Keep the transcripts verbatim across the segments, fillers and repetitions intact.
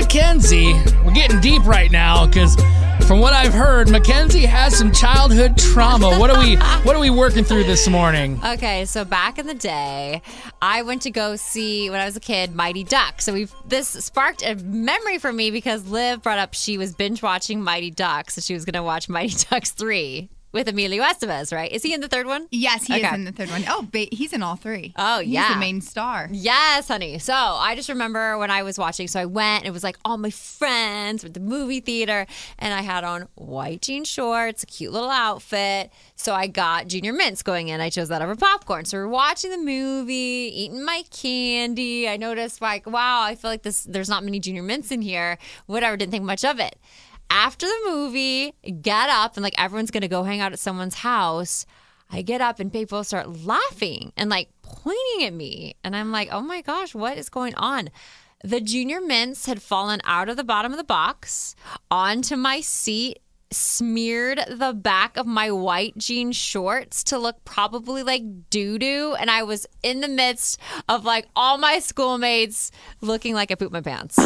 Mackenzie. We're getting deep right now because from what I've heard, Mackenzie has some childhood trauma. What are we what are we working through this morning? Okay, so back in the day, I went to go see, when I was a kid, Mighty Ducks. So we've this sparked a memory for me because Liv brought up she was binge watching Mighty Ducks, so she was going to watch Mighty Ducks three. With Emilio Estevez, right? Is he in the third one? Yes, he okay. is in the third one. Oh, ba- he's in all three. Oh, he's yeah. He's the main star. Yes, honey. So I just remember when I was watching, so I went, and it was like all my friends were at the movie theater, and I had on white jean shorts, a cute little outfit. So I got Junior Mints going in. I chose that over popcorn. So we're watching the movie, eating my candy. I noticed, like, wow, I feel like this. There's not many Junior Mints in here. Whatever, didn't think much of it. After the movie, get up and like everyone's going to go hang out at someone's house. I get up and people start laughing and like pointing at me. And I'm like, oh my gosh, what is going on? The Junior Mints had fallen out of the bottom of the box onto my seat, smeared the back of my white jean shorts to look probably like doo-doo. And I was in the midst of like all my schoolmates looking like I pooped my pants.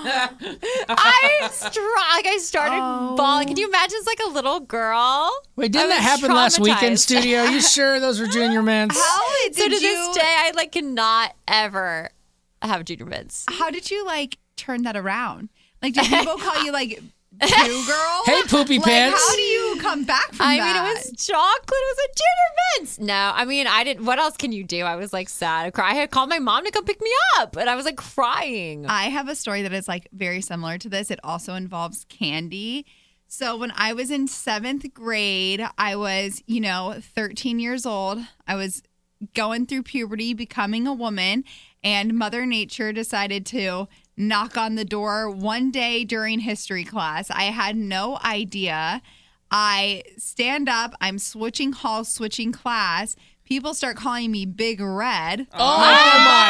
I str- like I started oh. bawling. Can you imagine? It's like a little girl. Wait, didn't that happen last weekend, studio? Are you sure those were Junior Mints? How did so to you... this day, I like cannot ever have Junior Mints. How did you like turn that around? Like, did people call you like Boo girl? Hey, poopy like, pants. How do you come back from I that? mean, it was chocolate. It was a Junior Mints. No, I mean, I didn't. What else can you do? I was like sad. I cried. I had called my mom to come pick me up, and I was like crying. I have a story that is like very similar to this. It also involves candy. So when I was in seventh grade, I was, you know, thirteen years old. I was going through puberty, becoming a woman, and Mother Nature decided to knock on the door one day during history class. I had no idea. I stand up. I'm switching halls, switching class. People start calling me Big Red. Oh, oh my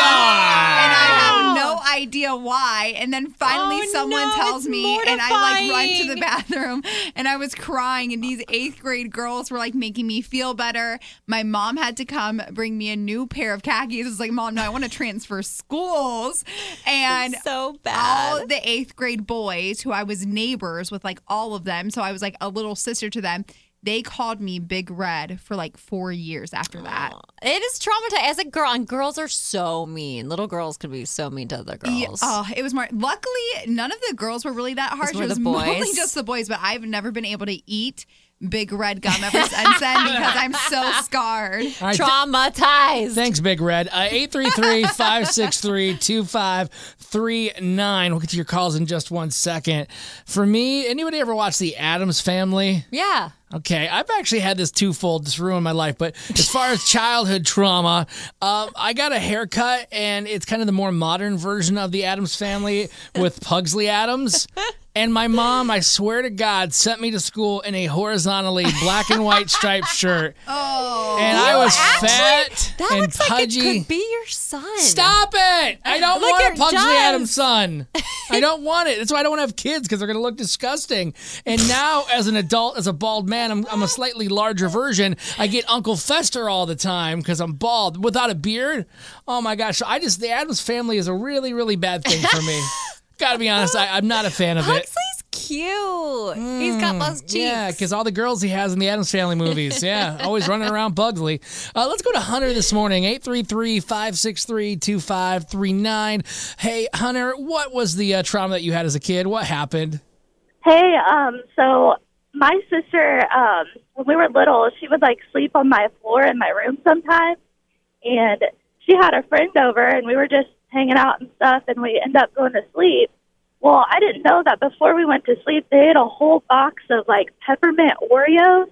God. And I have no idea why. And then finally oh, someone no, tells me, mortifying. and I like run to the bathroom, and I was crying, and these eighth grade girls were like making me feel better. My mom had to come bring me a new pair of khakis. I was like, Mom, no, I want to transfer schools. And it's so bad. All the eighth grade boys who I was neighbors with, like all of them, so I was like a little sister to them, they called me Big Red for like four years after that. Oh, it is traumatizing as a girl, and girls are so mean. Little girls can be so mean to other girls. Yeah, oh, it was more. Luckily, none of the girls were really that harsh. It was, it was the boys. mostly just the boys. But I've never been able to eat Big Red gum ever since then because I'm so scarred. Right, traumatized. Thanks, Big Red. Uh, eight three three, five six three, two five three nine. We'll get to your calls in just one second. For me, anybody ever watch The Addams Family? Yeah. Okay, I've actually had this twofold. This ruined my life. But as far as childhood trauma, um, I got a haircut, and it's kind of the more modern version of the Addams Family with Pugsley Addams. And my mom, I swear to God, sent me to school in a horizontally black and white striped shirt. Oh, and I was actually, fat that and looks pudgy. Like it could be your son. Stop it! I don't Look, want a it Pugsley does. Addams son. I don't want it. That's why I don't want to have kids, because they're going to look disgusting. And now, as an adult, as a bald man, I'm, I'm a slightly larger version. I get Uncle Fester all the time because I'm bald without a beard. Oh my gosh! So I just the Addams Family is a really, really bad thing for me. Gotta be honest, I, I'm not a fan of it. Pugsley's cute. Mm, He's got those cheeks. Yeah, because all the girls he has in the Addams Family movies. Yeah, always running around Pugsley. Uh, let's go to Hunter this morning, eight three three, five six three, two five three nine. Hey, Hunter, what was the uh, trauma that you had as a kid? What happened? Hey, um, so my sister, um, when we were little, she would, like, sleep on my floor in my room sometimes, and she had a friend over, and we were just hanging out and stuff, and we end up going to sleep. Well, I didn't know that before we went to sleep, they had a whole box of, like, peppermint Oreos,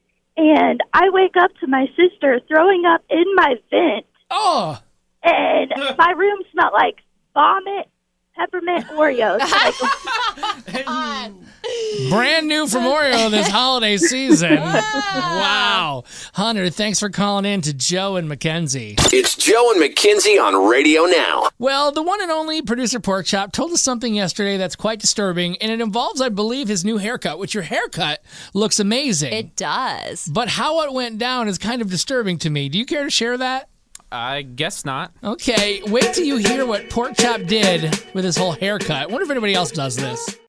and I wake up to my sister throwing up in my vent. Oh! And my room smelled like vomit, peppermint Oreos. Brand new from Oreo this holiday season. Wow. Hunter, thanks for calling in to Joe and Mackenzie. It's Joe and Mackenzie on Radio Now. Well, the one and only producer Porkchop told us something yesterday that's quite disturbing, and it involves, I believe, his new haircut, which your haircut looks amazing. It does. But how it went down is kind of disturbing to me. Do you care to share that? I guess not. Okay, wait till you hear what Pork Chop did with his whole haircut. I wonder if anybody else does this.